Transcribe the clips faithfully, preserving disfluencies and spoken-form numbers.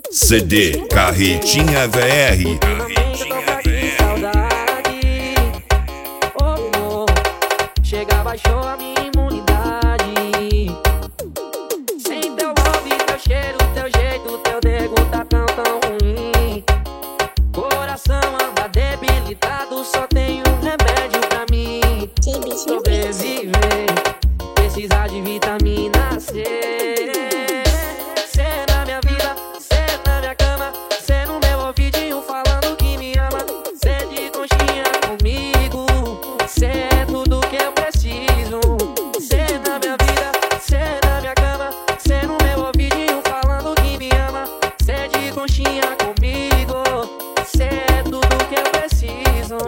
C D Carretinha V R. Chega, baixou a minha imunidade. Sem teu love, teu cheiro, teu jeito, teu nego tá tão, tão ruim. Coração anda debilitado, só tem um remédio pra mim sobreviver. Precisar de vitamina C. Cê na minha vida, cê na minha cama, cê no meu ouvidinho falando que me ama. Cê de conchinha comigo, cê é tudo que eu preciso. Cê na minha vida, cê na minha cama, cê no meu ouvidinho falando que me ama. Cê de conchinha comigo, cê é tudo que eu preciso.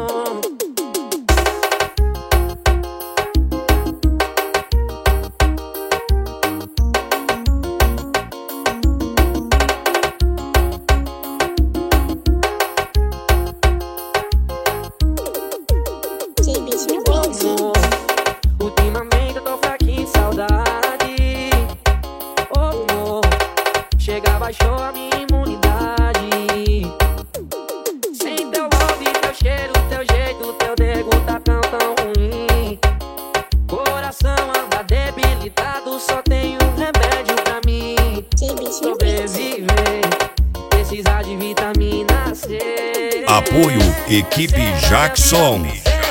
Ultimamente eu tô fraquinho em saudade. Oh, oh. Chega, baixou a minha imunidade. Sem teu love, teu cheiro, teu jeito, teu nego tá tão, tão ruim. Coração anda debilitado, só tem um remédio pra mim sobreviver. Precisar de vitamina C. Apoio Equipe Jackson.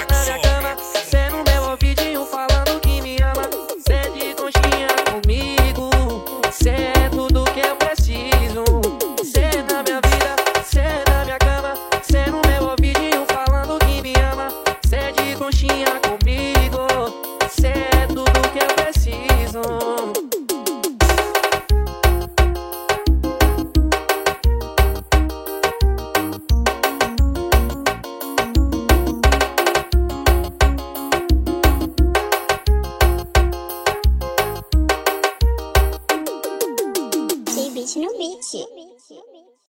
Cê é tudo que eu preciso. Cê na minha vida, cê na minha cama, cê no meu ouvidinho falando que me ama. Cê de conchinha comigo, cê é tudo que eu preciso. Beat no beat.